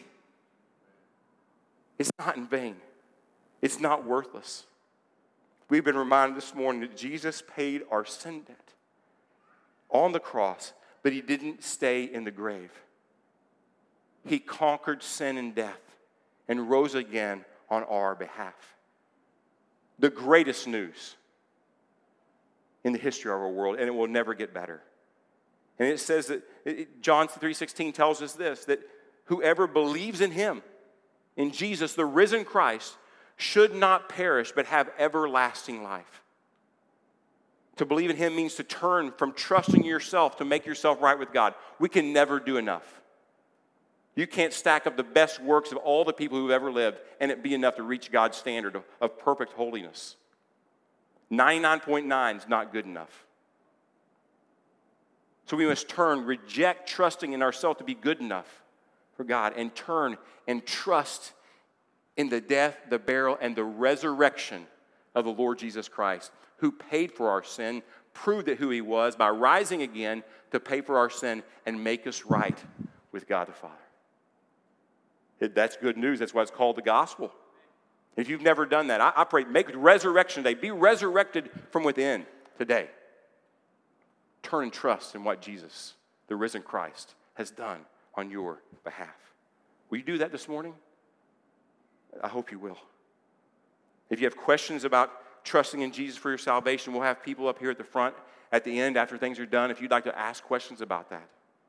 It's not in vain. It's not worthless. We've been reminded this morning that Jesus paid our sin debt on the cross, but He didn't stay in the grave. He conquered sin and death and rose again on our behalf. The greatest news in the history of our world, and it will never get better. And it says that, it, John three sixteen tells us this, that whoever believes in Him, in Jesus, the risen Christ, should not perish but have everlasting life. To believe in Him means to turn from trusting yourself to make yourself right with God. We can never do enough. You can't stack up the best works of all the people who've ever lived and it be enough to reach God's standard of, of perfect holiness. ninety-nine point nine is not good enough. So we must turn, reject trusting in ourselves to be good enough for God, and turn and trust in the death, the burial, and the resurrection of the Lord Jesus Christ, who paid for our sin, proved that who He was by rising again to pay for our sin and make us right with God the Father. It, that's good news. That's why it's called the gospel. If you've never done that, I, I pray, make it Resurrection Day. Be resurrected from within today. Turn and trust in what Jesus, the risen Christ, has done on your behalf. Will you do that this morning? I hope you will. If you have questions about trusting in Jesus for your salvation, we'll have people up here at the front at the end after things are done if you'd like to ask questions about that.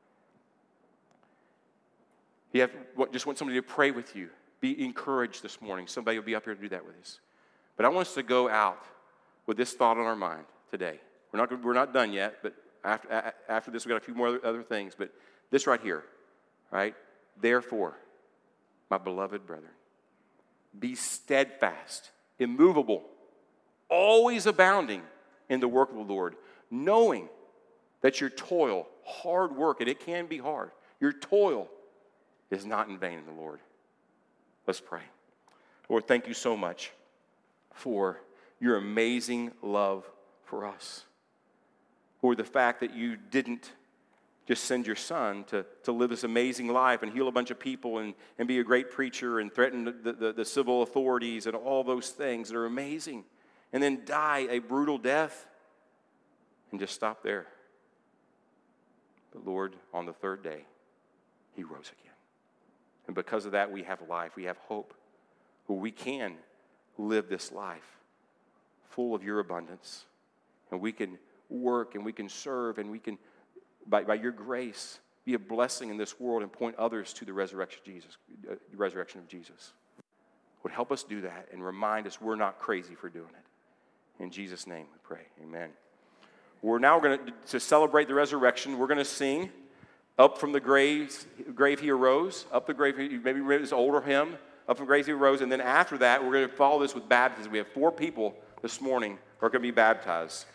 If you have, just want somebody to pray with you, be encouraged this morning. Somebody will be up here to do that with us. But I want us to go out with this thought on our mind today. We're not, we're not done yet, but after, after this we've got a few more other things. But this right here, right? Therefore, my beloved brethren, be steadfast, immovable, always abounding in the work of the Lord, knowing that your toil, hard work, and it can be hard, your toil is not in vain in the Lord. Let's pray. Lord, thank you so much for your amazing love for us. Lord, the fact that you didn't just send your Son to, to live this amazing life and heal a bunch of people and, and be a great preacher and threaten the, the, the civil authorities and all those things that are amazing, and then die a brutal death and just stop there. But Lord, on the third day, He rose again. And because of that, we have life. We have hope. Where we can live this life full of your abundance. And we can work and we can serve and we can, by, by your grace, be a blessing in this world and point others to the resurrection of Jesus. Uh, resurrection of Jesus. Would help us do that and remind us we're not crazy for doing it. In Jesus' name we pray. Amen. We're now going to, to celebrate the resurrection. We're going to sing Up from the grave, grave he arose. Up the grave, maybe read this older hymn. Up from the grave he arose. And then after that, we're going to follow this with baptism. We have four people this morning who are going to be baptized.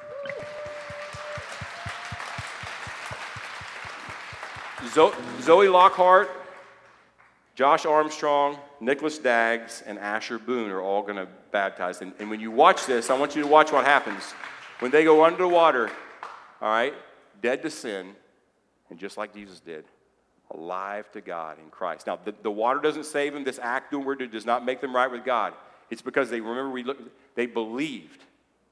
Zoe Lockhart, Josh Armstrong, Nicholas Daggs, and Asher Boone are all going to baptize. And, and when you watch this, I want you to watch what happens. When they go under the water, all right, dead to sin, and just like Jesus did, alive to God in Christ. Now, the, the water doesn't save them. This act doing word does not make them right with God. It's because they, remember, we look, they believed.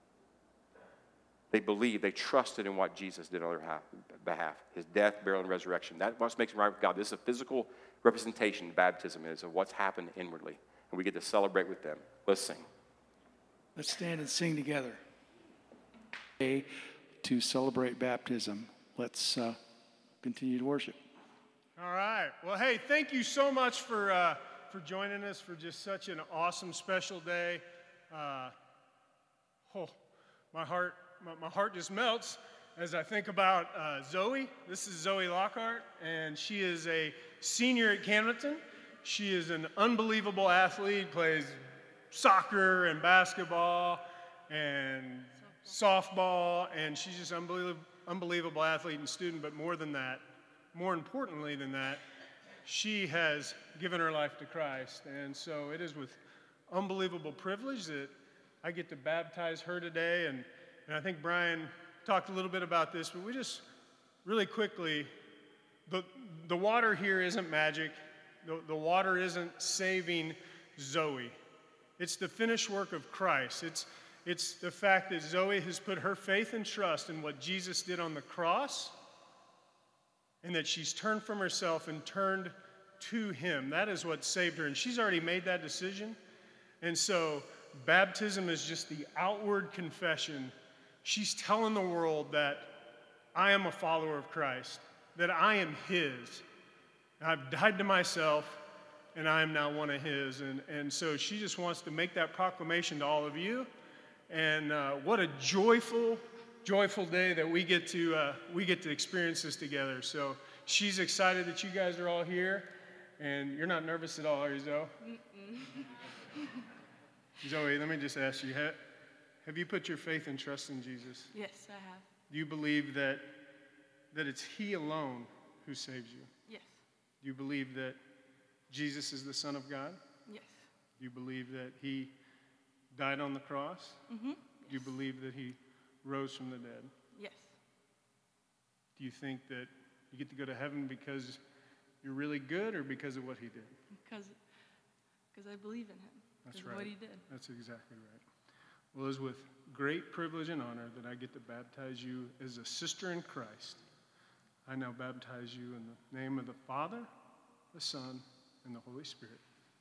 They believed. They trusted in what Jesus did on their behalf. His death, burial, and resurrection. That's what makes them right with God. This is a physical representation, baptism is, of what's happened inwardly. And we get to celebrate with them. Let's sing. Let's stand and sing together. To celebrate baptism. Let's uh, continue to worship. All right. Well, hey, thank you so much for uh, for joining us for just such an awesome, special day. Uh, oh, my heart, my, my heart just melts as I think about uh, Zoe. This is Zoe Lockhart, and she is a senior at Camdenton. She is an unbelievable athlete, plays soccer and basketball and softball, and she's just unbelievable, unbelievable athlete and student. But more than that, more importantly than that, she has given her life to Christ. And so it is with unbelievable privilege that I get to baptize her today. And, and I think Brian talked a little bit about this, but we just really quickly, the, the water here isn't magic. The, the water isn't saving Zoe. It's the finished work of Christ. It's It's the fact that Zoe has put her faith and trust in what Jesus did on the cross, and that she's turned from herself and turned to him. That is what saved her, and she's already made that decision. And so baptism is just the outward confession. She's telling the world that I am a follower of Christ, that I am his. I've died to myself, and I am now one of his. And, and so she just wants to make that proclamation to all of you. And uh, what a joyful, joyful day that we get to uh, we get to experience this together. So she's excited that you guys are all here, and you're not nervous at all, are you, Zoe? Zoe, let me just ask you: have, have you put your faith and trust in Jesus? Yes, I have. Do you believe that that it's He alone who saves you? Yes. Do you believe that Jesus is the Son of God? Yes. Do you believe that He died on the cross? Mm-hmm. Do you believe that he rose from the dead? Yes. Do you think that you get to go to heaven because you're really good or because of what he did? Because because I believe in him. That's because right. of what he did. That's exactly right. Well, it's with great privilege and honor that I get to baptize you as a sister in Christ. I now baptize you in the name of the Father, the Son, and the Holy Spirit.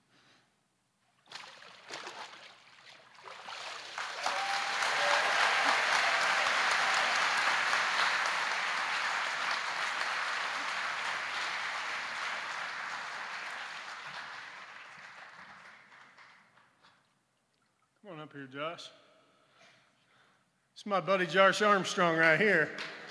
Come on up here, Josh. It's my buddy Josh Armstrong right here.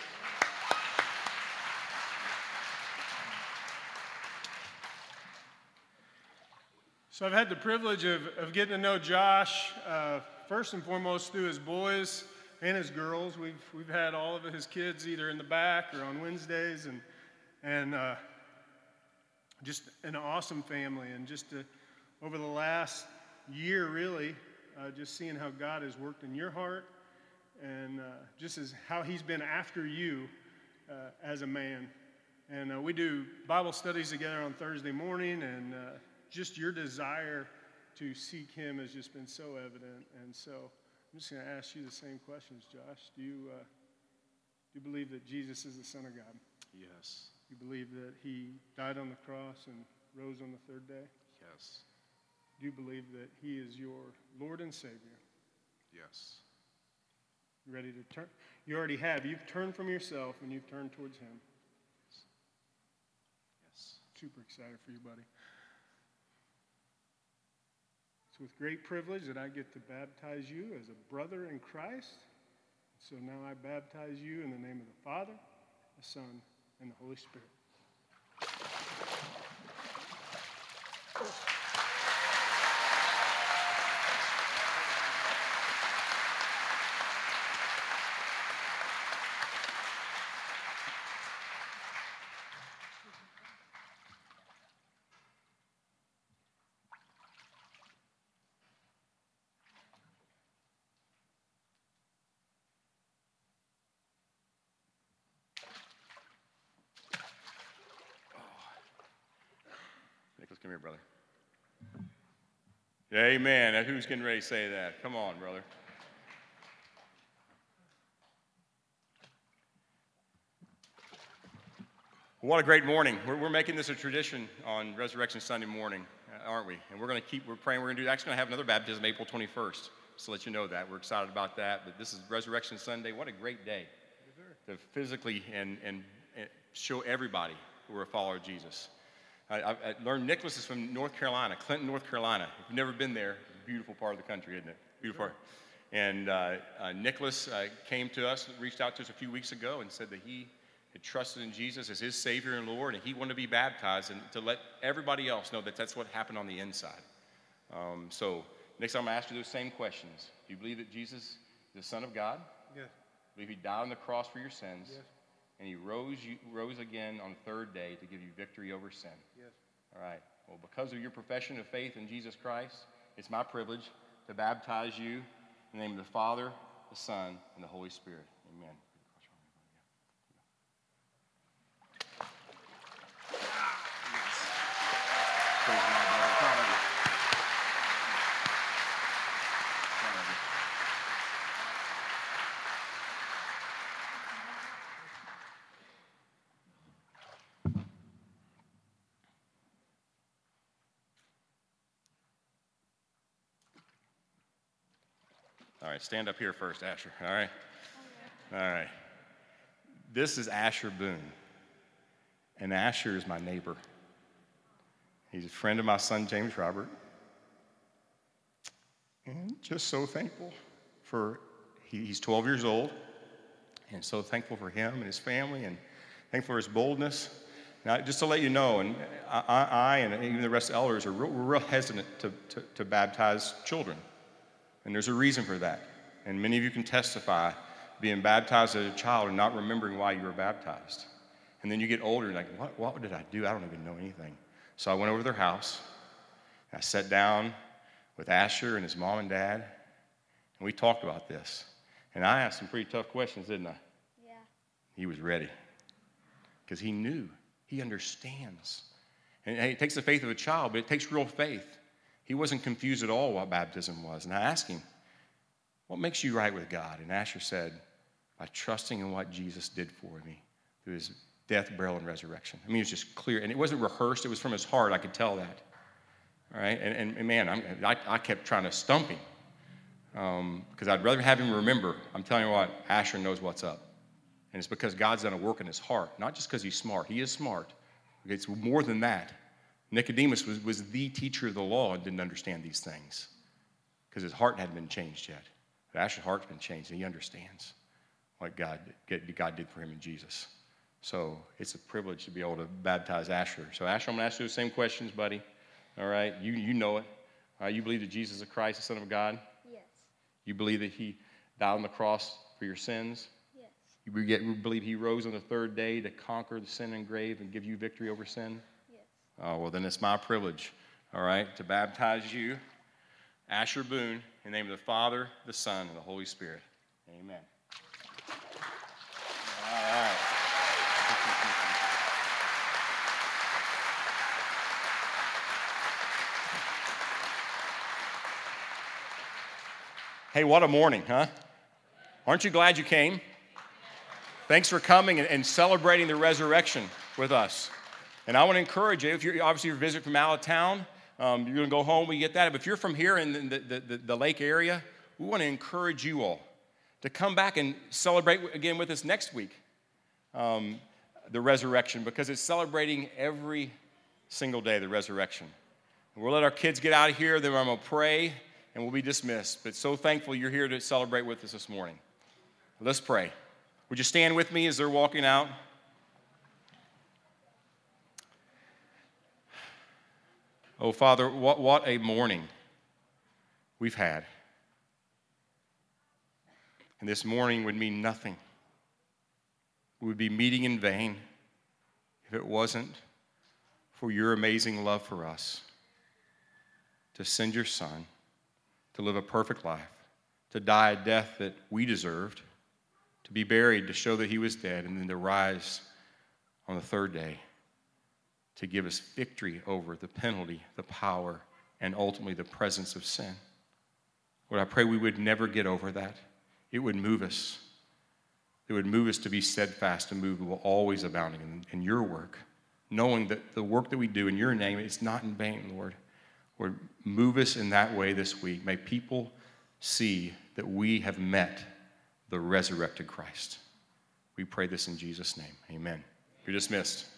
So I've had the privilege of, of getting to know Josh, uh, first and foremost through his boys and his girls. We've we've had all of his kids either in the back or on Wednesdays, and and uh, just an awesome family. And just to, over the last year, really, uh, just seeing how God has worked in your heart, and uh, just as how He's been after you uh, as a man. And uh, we do Bible studies together on Thursday morning, and uh, just your desire to seek Him has just been so evident. And so I'm just going to ask you the same questions, Josh. Do you uh, do you believe that Jesus is the Son of God? Yes. You believe that He died on the cross and rose on the third day? Yes. Do you believe that He is your Lord and Savior? Yes. You ready to turn? You already have. You've turned from yourself and you've turned towards him. Yes. Super excited for you, buddy. It's with great privilege that I get to baptize you as a brother in Christ. So now I baptize you in the name of the Father, the Son, and the Holy Spirit. Nicholas, come here, brother. Amen. Now, who's getting ready to say that? Come on, brother. What a great morning. We're, we're making this a tradition on Resurrection Sunday morning, uh, aren't we? And we're going to keep, we're praying, we're going to do, actually going to have another baptism April twenty-first, just to let you know that. We're excited about that. But this is Resurrection Sunday. What a great day to physically and, and, and show everybody who are a follower of Jesus. I, I, I learned Nicholas is from North Carolina, Clinton, North Carolina. If you've never been there, beautiful part of the country, isn't it? Beautiful part. And uh, uh, Nicholas uh, came to us, reached out to us a few weeks ago and said that he had trusted in Jesus as his Savior and Lord, and he wanted to be baptized and to let everybody else know that that's what happened on the inside. Um, so next time I'm going to ask you those same questions. Do you believe that Jesus is the Son of God? Yes. Believe he died on the cross for your sins? Yes. And he rose you, rose again on the third day to give you victory over sin. Yes. All right. Well, because of your profession of faith in Jesus Christ, it's my privilege to baptize you in the name of the Father, the Son, and the Holy Spirit. Amen. Praise God, brother. I'm proud of you. Proud of you. All right, stand up here first, Asher. All right? All right. This is Asher Boone. And Asher is my neighbor. He's a friend of my son, James Robert. And just so thankful for, he, he's twelve years old. And so thankful for him and his family and thankful for his boldness. Now, just to let you know, and I, I and even the rest of the elders are real, we're real hesitant to, to, to baptize children. And there's a reason for that. And many of you can testify being baptized as a child and not remembering why you were baptized. And then you get older and like, what, what did I do? I don't even know anything. So I went over to their house. And I sat down with Asher and his mom and dad. And we talked about this. And I asked some pretty tough questions, didn't I? Yeah. He was ready. Because he knew. He understands. And it takes the faith of a child, but it takes real faith. He wasn't confused at all what baptism was. And I asked him, what makes you right with God? And Asher said, by trusting in what Jesus did for me through his death, burial, and resurrection. I mean, it was just clear. And it wasn't rehearsed. It was from his heart. I could tell that. All right? And, and, and man, I'm, I, I kept trying to stump him because um, I'd rather have him remember. I'm telling you what, Asher knows what's up. And it's because God's done a work in his heart, not just because he's smart. He is smart. It's more than that. Nicodemus was, was the teacher of the law and didn't understand these things because his heart hadn't been changed yet. But Asher's heart's been changed, and he understands what God, God did for him in Jesus. So it's a privilege to be able to baptize Asher. So Asher, I'm going to ask you the same questions, buddy. All right? You, you know it. All right? You believe that Jesus is Christ, the Son of God? Yes. You believe that he died on the cross for your sins? Yes. You believe he rose on the third day to conquer the sin and grave and give you victory over sin? Yes. Oh, well, then it's my privilege, all right, to baptize you, Asher Boone, in the name of the Father, the Son, and the Holy Spirit. Amen. All right. Hey, what a morning, huh? Aren't you glad you came? Thanks for coming and, and celebrating the resurrection with us. And I want to encourage you, if you're obviously you're visiting from out of town, um, you're going to go home, we get that. But if you're from here in the, the, the, the lake area, we want to encourage you all to come back and celebrate again with us next week, um, the resurrection, because it's celebrating every single day, the resurrection. We'll let our kids get out of here, then I'm going to pray, and we'll be dismissed. But so thankful you're here to celebrate with us this morning. Let's pray. Would you stand with me as they're walking out? Oh, Father, what, what a morning we've had. And this morning would mean nothing. We would be meeting in vain if it wasn't for your amazing love for us, to send your Son, to live a perfect life, to die a death that we deserved, to be buried to show that he was dead, and then to rise on the third day to give us victory over the penalty, the power, and ultimately the presence of sin. Lord, I pray we would never get over that. It would move us. It would move us to be steadfast and movable, always abounding in, in your work, knowing that the work that we do in your name, it's not in vain, Lord. Lord, move us in that way this week. May people see that we have met the resurrected Christ. We pray this in Jesus' name. Amen. You're dismissed.